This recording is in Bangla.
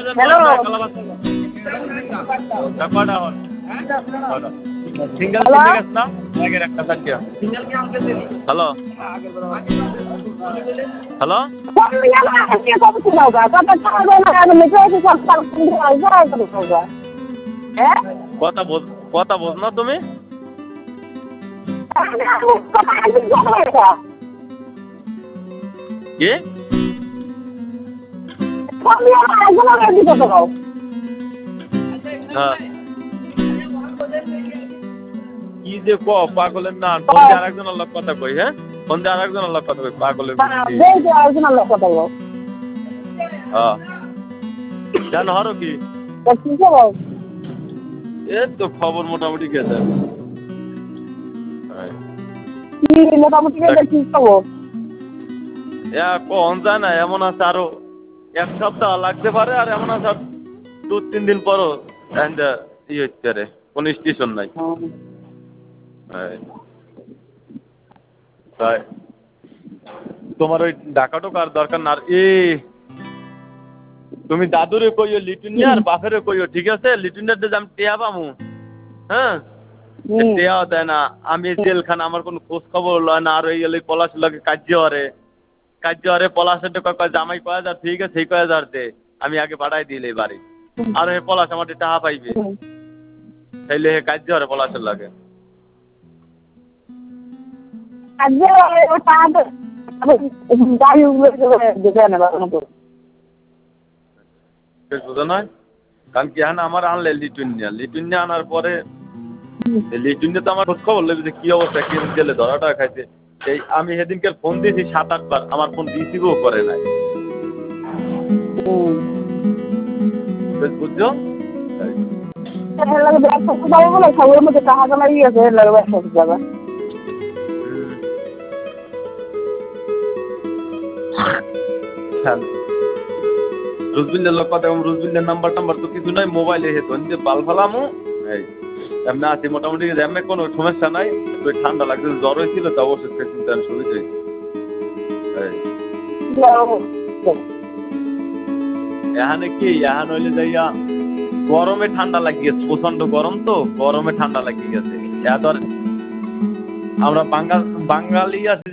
হ্যালো সিঙ্গেল হ্যালো কিনে গেছ না আগের একটা থাকিয়া হ্যালো হ্যালো কথা বোঝ না তুমি কি হ্যাঁ কি যে ক পাগলের না ফোন দিয়ে আরেকজন লোক কথা কই হ্যাঁ ফোন দিয়ে আরেকজন লোক কথা কই পাগলের হ্যাঁ কেন হরো কি এই তো খবর মোটামুটি গেছে মোটামুটি কখন যায় না এমন আছে আরো এক সপ্তাহ লাগতে পারে আর এমন আছে আর 2-3 দিন পরও ই হচ্ছে রে কোনো স্টেশন নাই তাই তোমার ওই ঢাকা ঢোকার দরকার না আর তুমি দাদুরে কইও লিটুনিয়া আর বাপেরে কইও ঠিক আছে লিটুনিয়ার যে আমি টেয়া পামু হ্যাঁ টেয়াও দেয় না আমি জেলখানা আমার কোনো খোঁজ খবর লয় না আর ওই গেলে পলাশ লাগে কার্য হরে পলাশের কয় জামাই কয়া যার ঠিক আছে সেই কয়া যার দে আমি আগে বাড়াই দিলে বাড়ি আর হে পলাশ আমার টাকা পাইবে তাইলে হে কার্য হরে পলাশের লাগে বুঝো নয় কারণ কি হ্যাঁ আমার আনলে লিটুনিয়া আনার পরে লিটুনিয়া তো আমার খোঁজ খবর লেগে যে কি অবস্থা কি গেলে ধরাটা খাইছে এই আমি সেদিনকে ফোন দিয়েছি 7-8 বার আমার ফোন রিসিভও করে নাই বুঝছো রুজবিলের লোক কথা রুজবিলের নাম্বার টাম্বার তো কিছু নাই মোবাইলে হেতো যে বাল ফালামো এই এমনি আছি মোটামুটি এমনি কোনো সমস্যা নাই ওই ঠান্ডা লাগছে জ্বর হয়েছিল তা ওষুধ খেয়েছি আমি সুবিধা হয়েছি এখানে কি এখানে হইলে যাইয়া গরমে ঠান্ডা লাগিয়েছে প্রচন্ড গরম তো গরমে ঠান্ডা লাগিয়ে গেছে এত আমরা বাঙালি আছি